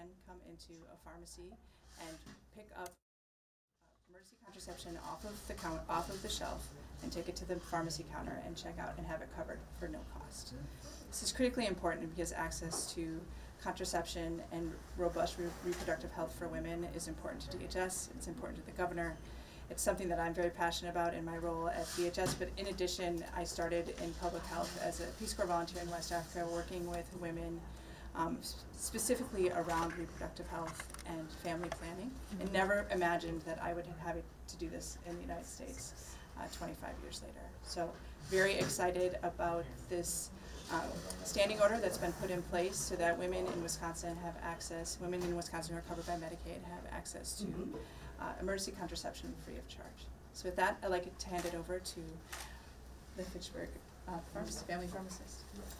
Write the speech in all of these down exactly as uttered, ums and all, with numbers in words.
can come into a pharmacy and pick up uh, emergency contraception off of the count, off of the shelf, and take it to the pharmacy counter and check out and have it covered for no cost. This is critically important because access to contraception and robust re- reproductive health for women is important to D H S. It's important to the governor. It's something that I'm very passionate about in my role at D H S, but in addition, I started in public health as a Peace Corps volunteer in West Africa, working with women um, specifically around reproductive health and family planning, mm-hmm. and never imagined that I would have it to do this in the United States uh, twenty-five years later. So very excited about this uh, standing order that's been put in place so that women in Wisconsin have access, women in Wisconsin who are covered by Medicaid have access to mm-hmm. Uh, emergency contraception free of charge. So with that, I'd like to hand it over to the Fitchburg uh, pharmacist, family pharmacist.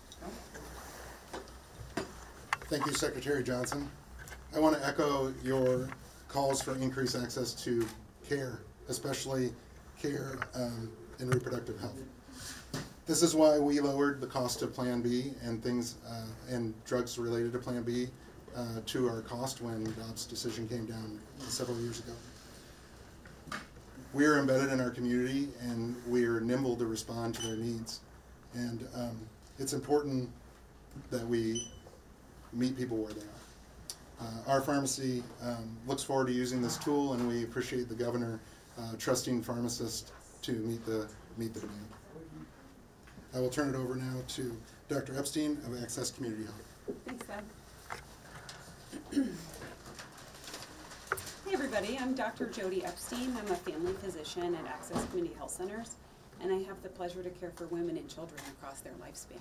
Thank you, Secretary Johnson. I want to echo your calls for increased access to care, especially care um, in reproductive health. This is why we lowered the cost of Plan B and things uh, and drugs related to Plan B Uh, to our cost when Dobbs' decision came down several years ago. We are embedded in our community and we are nimble to respond to their needs. And um, it's important that we meet people where they are. Uh, our pharmacy um, looks forward to using this tool, and we appreciate the governor uh, trusting pharmacists to meet the, meet the demand. I will turn it over now to Doctor Epstein of Access Community Health. Thanks, Doug. Hey everybody, I'm Doctor Jody Epstein. I'm a family physician at Access Community Health Centers, and I have the pleasure to care for women and children across their lifespan.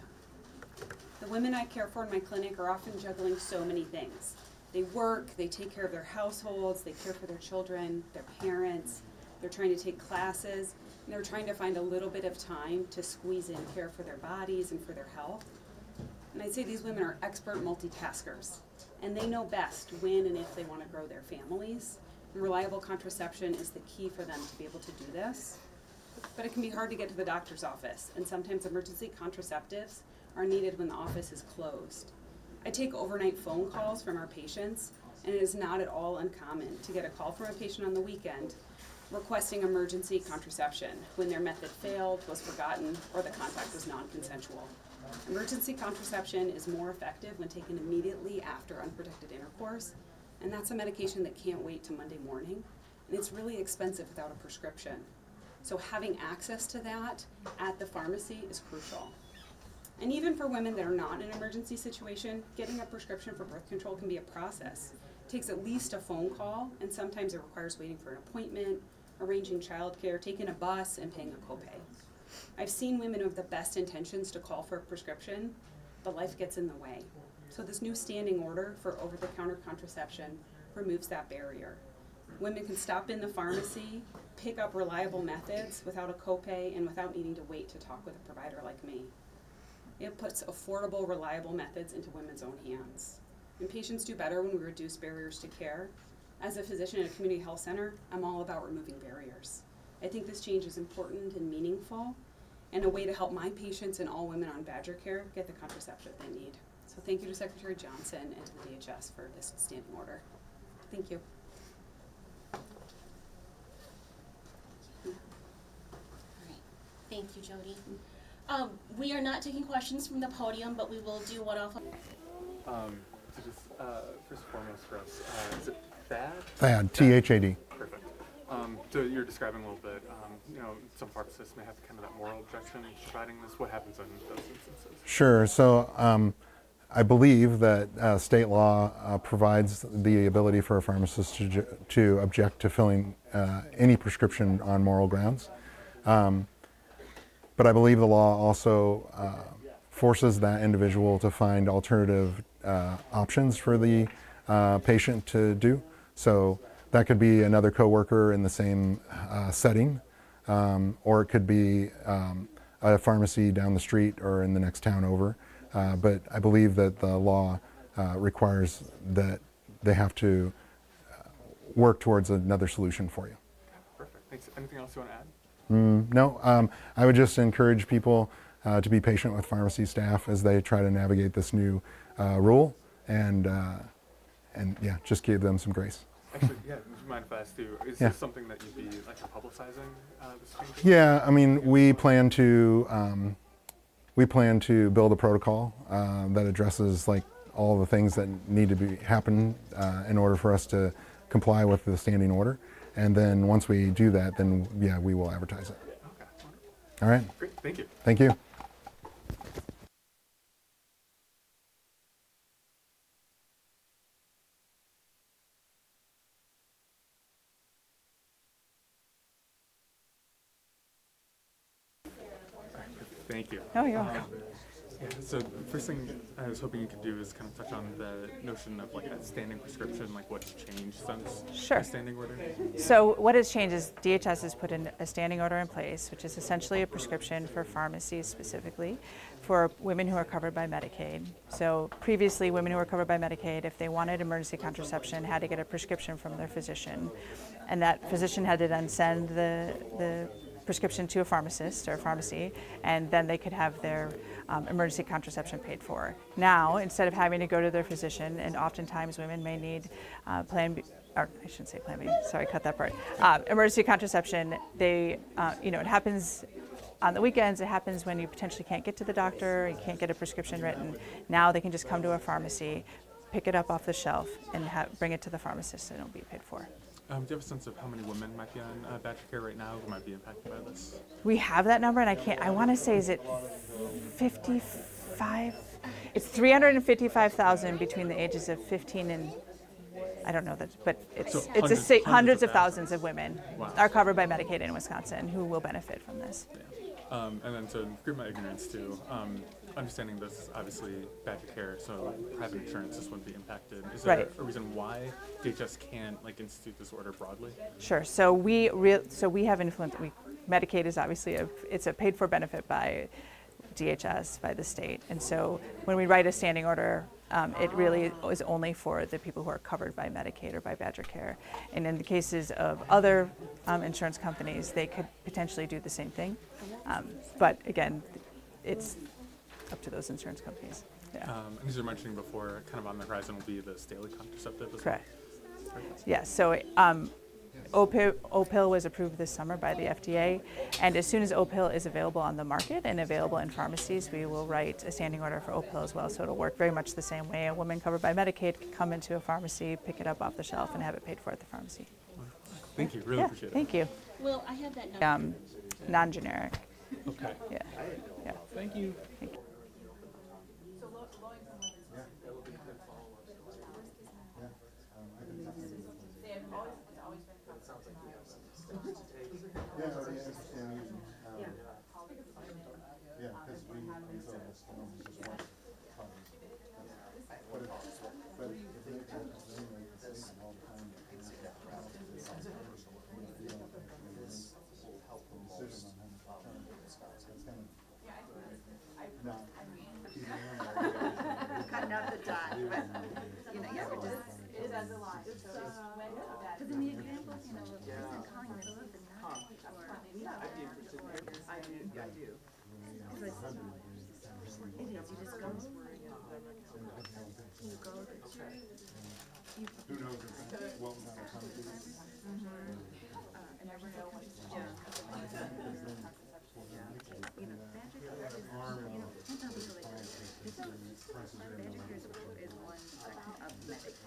The women I care for in my clinic are often juggling so many things. They work, they take care of their households, they care for their children, their parents, they're trying to take classes, and they're trying to find a little bit of time to squeeze in care for their bodies and for their health. And I'd say these women are expert multitaskers, and they know best when and if they want to grow their families. And reliable contraception is the key for them to be able to do this. But it can be hard to get to the doctor's office, and sometimes emergency contraceptives are needed when the office is closed. I take overnight phone calls from our patients, and it is not at all uncommon to get a call from a patient on the weekend requesting emergency contraception when their method failed, was forgotten, or the contact was non-consensual. Emergency contraception is more effective when taken immediately after unprotected intercourse, and that's a medication that can't wait till Monday morning, and it's really expensive without a prescription. So having access to that at the pharmacy is crucial. And even for women that are not in an emergency situation, getting a prescription for birth control can be a process. It takes at least a phone call, and sometimes it requires waiting for an appointment, arranging childcare, taking a bus, and paying a copay. I've seen women with the best intentions to call for a prescription, but life gets in the way. So this new standing order for over-the-counter contraception removes that barrier. Women can stop in the pharmacy, pick up reliable methods without a copay and without needing to wait to talk with a provider like me. It puts affordable, reliable methods into women's own hands. And patients do better when we reduce barriers to care. As a physician at a community health center, I'm all about removing barriers. I think this change is important and meaningful, and a way to help my patients and all women on Badger Care get the contraception they need. So thank you to Secretary Johnson and to the D H S for this standing order. Thank you. All right. Thank you, Jody. Um, we are not taking questions from the podium, but we will do one off. Um, so just uh, first and foremost for us, uh, is it THAAD? THAAD, T H A D. Perfect. Um, so you're describing a little bit, um, you know, some pharmacists may have kind of that moral objection to providing this. What happens in those instances? Sure. So um, I believe that uh, state law uh, provides the ability for a pharmacist to, ju- to object to filling uh, any prescription on moral grounds. Um, but I believe the law also uh, forces that individual to find alternative uh, options for the uh, patient to do. So that could be another coworker in the same uh, setting, um, or it could be um, a pharmacy down the street or in the next town over. Uh, but I believe that the law uh, requires that they have to uh, work towards another solution for you. Perfect. Thanks. Anything else you want to add? Mm, no, um, I would just encourage people uh, to be patient with pharmacy staff as they try to navigate this new uh, rule, and uh, and yeah, just give them some grace. Actually, yeah, would you mind if I ask you, is Yeah. this something that you'd be like publicizing uh, this change? Yeah, I mean, we plan to um, we plan to build a protocol uh, that addresses like all the things that need to be happen uh, in order for us to comply with the standing order. And then once we do that, then yeah, we will advertise it. Okay, All right. great, thank you. Thank you. Thank you. Oh, you're Um, welcome. Yeah, so the first thing I was hoping you could do is kind of touch on the notion of like a standing prescription, like what's changed since Sure. the standing order. So what has changed is D H S has put in a standing order in place, which is essentially a prescription for pharmacies specifically for women who are covered by Medicaid. So previously, women who were covered by Medicaid, if they wanted emergency contraception, had to get a prescription from their physician. And that physician had to then send the, the prescription to a pharmacist or a pharmacy, and then they could have their um, emergency contraception paid for. Now, instead of having to go to their physician, and oftentimes women may need uh, Plan B, or I shouldn't say Plan B, sorry, cut that part, uh, emergency contraception, they, uh, you know, it happens on the weekends, it happens when you potentially can't get to the doctor, you can't get a prescription written. Now they can just come to a pharmacy, pick it up off the shelf, and have, bring it to the pharmacist, and it'll be paid for. Um, do you have a sense of how many women might be on uh, Badger Care right now who might be impacted by this? We have that number, and I can't, I want to say, is it fifty-five? It's three hundred fifty-five thousand between the ages of fifteen and, I don't know that, but it's, So it's a, hundreds- sa- hundreds hundreds of of thousands of women Wow. are covered by Medicaid in Wisconsin who will benefit from this. Yeah. Um, and then to forgive my ignorance too, um, understanding this is obviously Badger Care, so private insurance this wouldn't be impacted. Is there Right. a reason why D H S can't like institute this order broadly? Sure. So we real so we have influence. We Medicaid is obviously a it's a paid for benefit by D H S, by the state, and so when we write a standing order, um, it really is only for the people who are covered by Medicaid or by Badger Care. And in the cases of other um, insurance companies, they could potentially do the same thing. Um, but again, it's up to those insurance companies. Yeah. Um, and as you were mentioning before, kind of on the horizon will be the Staley contraceptive as Correct. well. Yes, so um, O P I L, O P I L was approved this summer by the F D A, and as soon as O P I L is available on the market and available in pharmacies, we will write a standing order for O P I L as well. So it'll work very much the same way. A woman covered by Medicaid can come into a pharmacy, pick it up off the shelf, and have it paid for at the pharmacy. Thank you, really Yeah, appreciate it. thank you. Will, I have that number. Um, non-generic. Okay, Yeah, yeah. thank you. Thank you. Cutting out the dot, but, you know, yeah, we're just. It is a lot. Because in the example, you know, the person calling in the middle of the night, or, I do, I do, I do. It is, you just go, you go to church. You, Who knows if what kind of company? uh, and never know what, yeah. You know, Badger Care is, you know, depends on legal, it's, it's, Badger Care is, is one section of Medicaid.